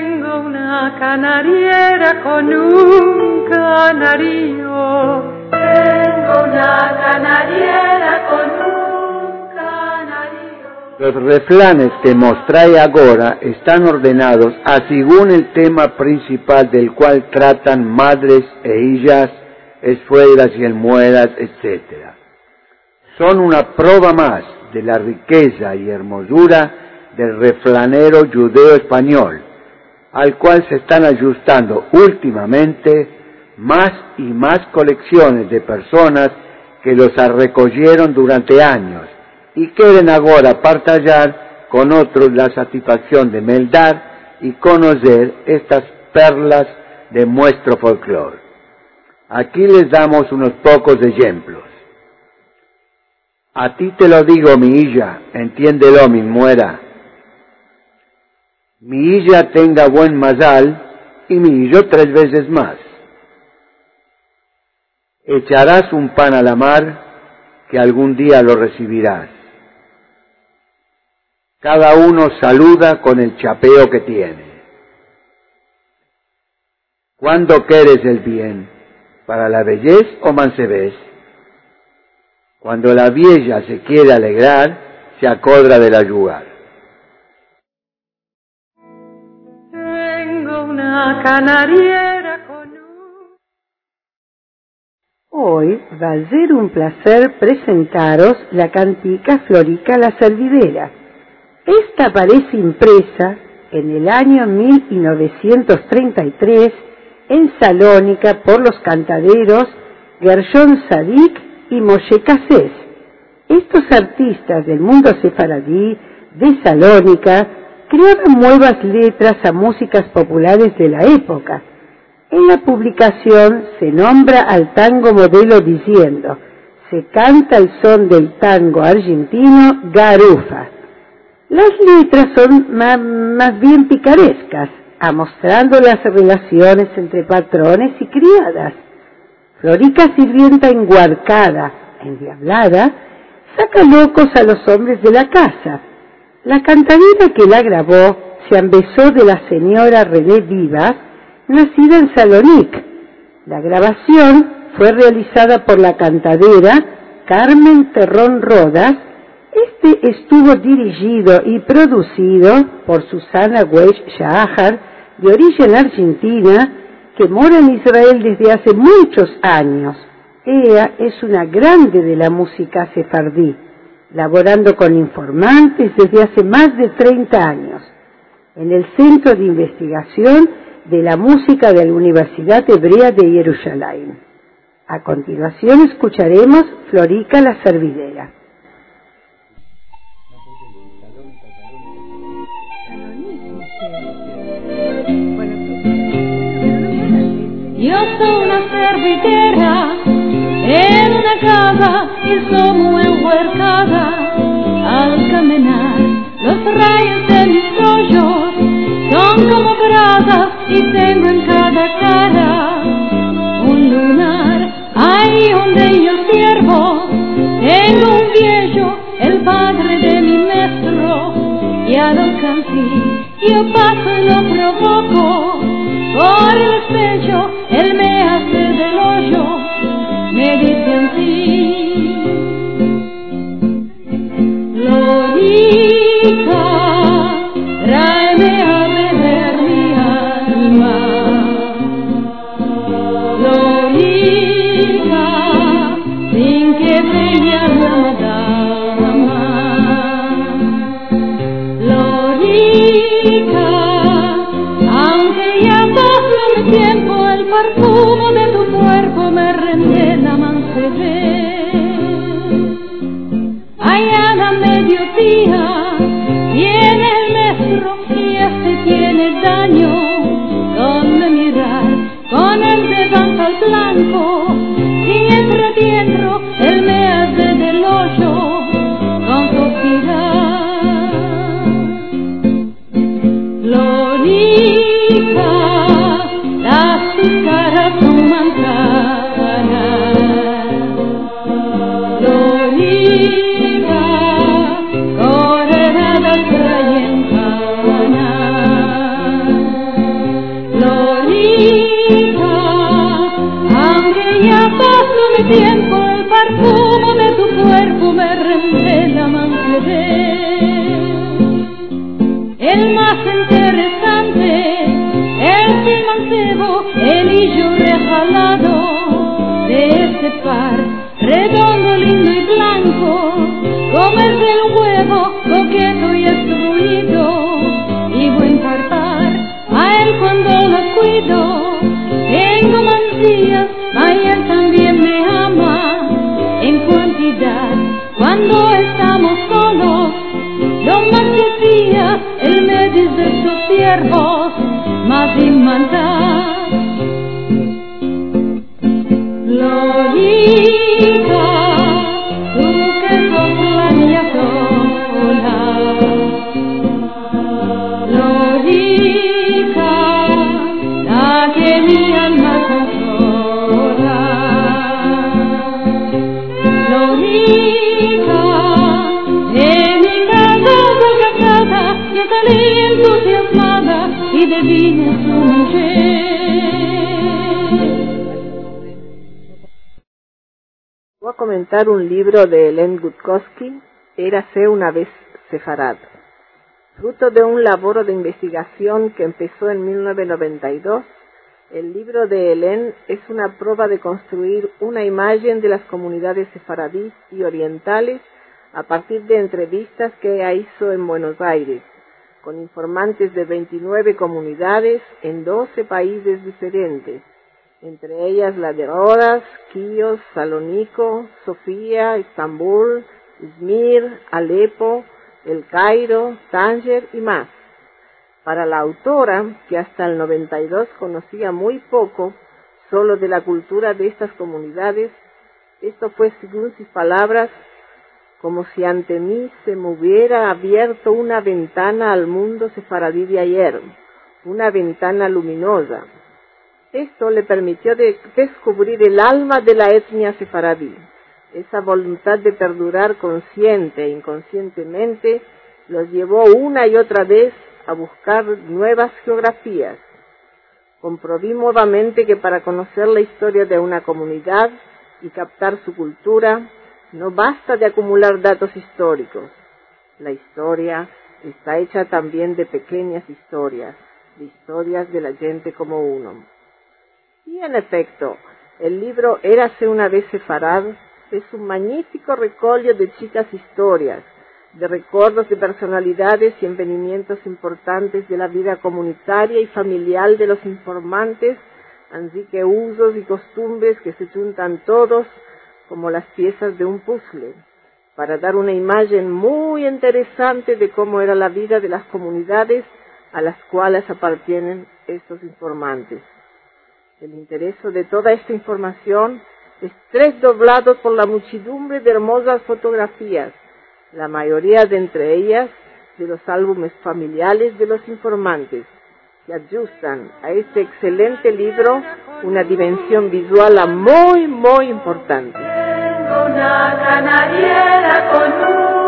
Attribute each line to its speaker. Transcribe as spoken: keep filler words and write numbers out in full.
Speaker 1: Tengo una canariera con un canario. Tengo una canariera con un canario.
Speaker 2: Los refranes que mostrae agora están ordenados a según el tema principal del cual tratan madres e hijas, esfueras y almohadas, etcétera. Son una prueba más de la riqueza y hermosura del refranero judeo español, al cual se están ajustando últimamente más y más colecciones de personas que los recogieron durante años y quieren ahora partillar con otros la satisfacción de meldar y conocer estas perlas de nuestro folclore. Aquí les damos unos pocos ejemplos. A ti te lo digo, mi hija, entiéndelo, mi muera. Mi hija tenga buen mazal y mi hijo tres veces más. Echarás un pan a la mar que algún día lo recibirás. Cada uno saluda con el chapeo que tiene. ¿Cuándo quieres el bien? ¿Para la vejez o mancebés? Cuando la vieja se quiere alegrar, se acordra del ayudar.
Speaker 1: Tengo una canariera con un...
Speaker 3: Hoy va a ser un placer presentaros la cantica Florica la Servidera. Esta aparece impresa en el año mil novecientos treinta y tres en Salónica por los cantaderos Gershon Sadik y Moshe Cassés. Estos artistas del mundo sefaradí de Salónica creaban nuevas letras a músicas populares de la época. En la publicación se nombra al tango modelo diciendo: se canta el son del tango argentino garufa. Las letras son más, más bien picarescas, amostrando las relaciones entre patrones y criadas. Florica sirvienta enguarcada, endiablada, saca locos a los hombres de la casa. La cantadera que la grabó se ambesó de la señora René Vivas, nacida en Salonique. La grabación fue realizada por la cantadera Carmen Terrón Rodas. Este estuvo dirigido y producido por Susana Weish Shahar, de origen argentina, que mora en Israel desde hace muchos años. Ella es una grande de la música sefardí, laborando con informantes desde hace más de treinta años, en el Centro de Investigación de la Música de la Universidad Hebrea de Jerusalén. A continuación escucharemos Florica la Servidera.
Speaker 4: Yo soy una servidera en una casa y soy muy enhuercada. Al caminar, los rayos de mis rollos son como brasas y tengo en cada cara un lunar. Ahí donde yo sirvo, tengo un viejo, el padre de mi maestro. Ya lo cansé, yo paso y lo provoco. Por el espejo, él me hace del hoyo, me dice así: Florica, tráeme a beber mi alma. Florica, sin que brille la madama. Florica, aunque ya pasó el tiempo, el perfume de tu cuerpo me rende la mancebé. Allá a la mediodía viene el maestro y este tiene daño. Donde mirar con el delantal blanco y entre dentro él me hace del hoyo con suspirar. Florica, las tus caras son manzanas. Florica, correrá la trayencana. más interesante es el mancebo, el hillo rejalado de ese par, redondo, lindo y blanco, como es el huevo, coqueto y instruido, y buen tartar, a él cuando lo cuido, tengo mancillas, a él también me ama, en cantidad, cuando estamos solos, lo más decía, él me dice sus siervos, más sin maldad. Lorica, tú que sos la niña sola, Lorica, la que mi alma consola, Lorica, en mi casa soy casada, yo salí entusiasmada y devine su mujer.
Speaker 5: Voy a comentar un libro de Hélène Gutkowski, Érase una vez Sefarad. Fruto de un labor de investigación que empezó en mil novecientos noventa y dos, el libro de Hélène es una prueba de construir una imagen de las comunidades sefaradíes y orientales a partir de entrevistas que ella hizo en Buenos Aires, con informantes de veintinueve comunidades en doce países diferentes, entre ellas la de Rodas, Quíos, Salónico, Sofía, Estambul, Izmir, Alepo, El Cairo, Tánger y más. Para la autora, que hasta el noventa y dos conocía muy poco solo de la cultura de estas comunidades, esto fue, según sus palabras, como si ante mí se me hubiera abierto una ventana al mundo sefaradí de ayer, una ventana luminosa. Esto le permitió de descubrir el alma de la etnia sefaradí. Esa voluntad de perdurar consciente e inconscientemente los llevó una y otra vez a buscar nuevas geografías. Comprobé nuevamente que para conocer la historia de una comunidad y captar su cultura, no basta de acumular datos históricos. La historia está hecha también de pequeñas historias, de historias de la gente como uno. Y en efecto, el libro Érase una vez Sefarad es un magnífico recollo de chicas historias, de recuerdos de personalidades y emprendimientos importantes de la vida comunitaria y familiar de los informantes, así que usos y costumbres que se juntan todos como las piezas de un puzzle, para dar una imagen muy interesante de cómo era la vida de las comunidades a las cuales apartienen estos informantes. El interés de toda esta información es tres doblado por la muchedumbre de hermosas fotografías, la mayoría de entre ellas de los álbumes familiares de los informantes, que adjustan a este excelente libro una dimensión visual muy, muy importante.
Speaker 1: Tengo una canariera con un